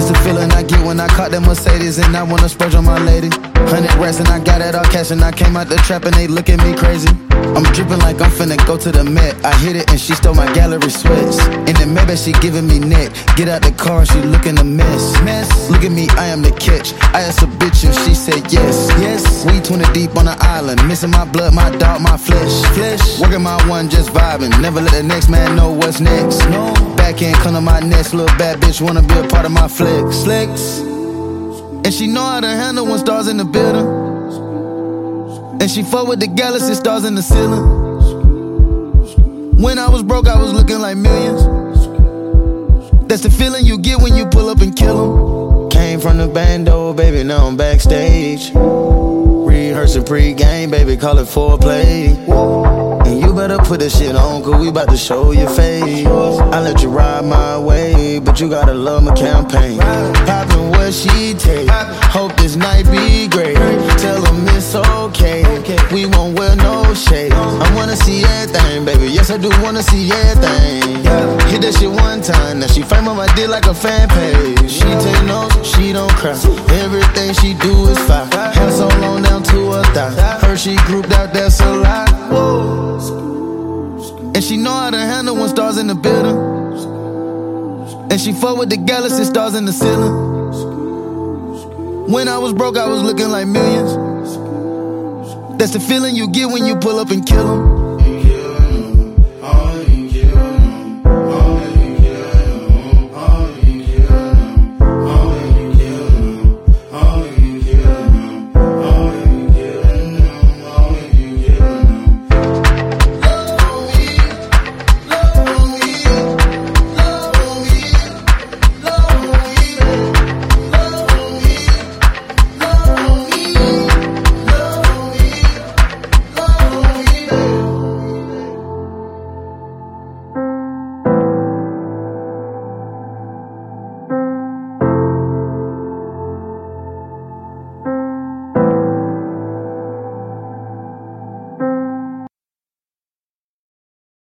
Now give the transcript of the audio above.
That's the feeling I get when I caught that Mercedes and I wanna splurge on my lady. 100 racks and I got it all cash and I came out the trap and they look at me crazy. I'm dripping like I'm finna go to the Met. I hit it and she stole my gallery sweats. In the Maybach she giving me neck. Get out the car and she looking a mess. Look at me, I am the catch. I asked a bitch and she said yes. We 20 deep on the island, missing my blood, my dog, my flesh. Working my one, just vibing. Never let the next man know what's next. No. Back end, come to my nest. Little bad bitch wanna be a part of my flex. And she know how to handle when stars in the building. And she fuck with the galaxy stars in the ceiling. When I was broke, I was looking like millions. That's the feeling you get when you pull up and kill 'em. Came from the bando, baby, now I'm backstage. Rehearsing pre-game, baby, call it foreplay. And you better put this shit on, cause we bout to show your face. I let you ride my way, but you gotta love my campaign. Poppin' what she take, hope this night be great. Tell them it's okay, we won't wear no shade. I wanna see everything, baby, yes I do wanna see everything. Hit that shit one time, now she frame on my dick like a fan page. She take notes, she don't cry, everything she do is fine. Hair so long down to her thigh, her she grouped out, that's a lot. And she know how to handle when stars in the building. And she fuck with the galaxy stars in the ceiling. When I was broke, I was looking like millions. That's the feeling you get when you pull up and kill 'em.